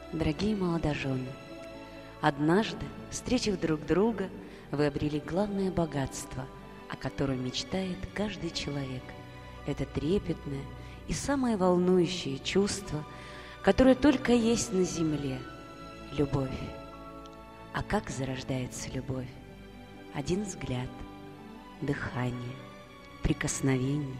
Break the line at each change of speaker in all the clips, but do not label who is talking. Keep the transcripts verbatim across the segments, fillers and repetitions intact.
Дорогие молодожены, однажды, встретив друг друга, вы обрели главное богатство, о котором мечтает каждый человек. Это трепетное и самое волнующее чувство, которое только есть на земле – любовь. А как зарождается любовь? Один взгляд, дыхание, прикосновение,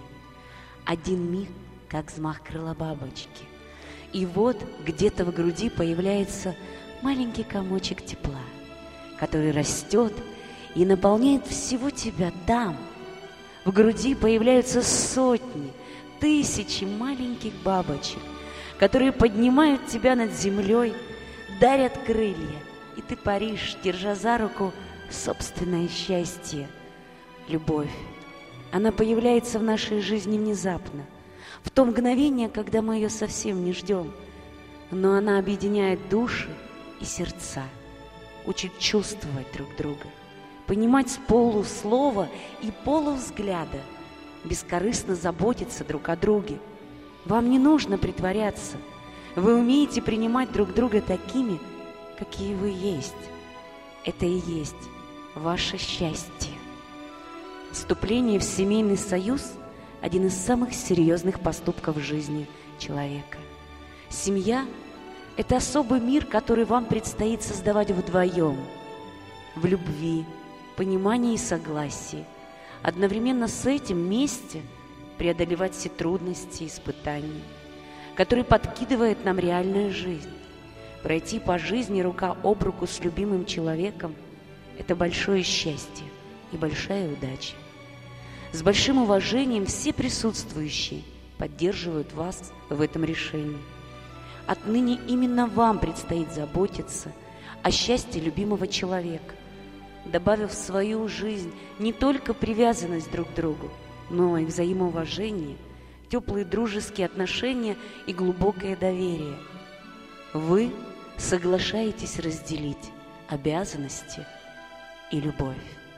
один миг, как взмах крыла бабочки. И вот где-то в груди появляется маленький комочек тепла, который растет и наполняет всего тебя там. В груди появляются сотни, тысячи маленьких бабочек, которые поднимают тебя над землей, дарят крылья, и ты паришь, держа за руку собственное счастье. Любовь. Она появляется в нашей жизни внезапно, в то мгновение, когда мы ее совсем не ждем. Но она объединяет души и сердца, учит чувствовать друг друга, понимать с полуслова и полувзгляда, бескорыстно заботиться друг о друге. Вам не нужно притворяться. Вы умеете принимать друг друга такими, какие вы есть. Это и есть ваше счастье. Вступление в семейный союз – один из самых серьезных поступков в жизни человека. Семья – это особый мир, который вам предстоит создавать вдвоем, в любви, понимании и согласии. Одновременно с этим вместе преодолевать все трудности и испытания, которые подкидывает нам реальная жизнь. Пройти по жизни рука об руку с любимым человеком – это большое счастье и большая удача. С большим уважением все присутствующие поддерживают вас в этом решении. Отныне именно вам предстоит заботиться о счастье любимого человека, добавив в свою жизнь не только привязанность друг к другу, но и взаимоуважение, теплые дружеские отношения и глубокое доверие. Вы соглашаетесь разделить обязанности и любовь.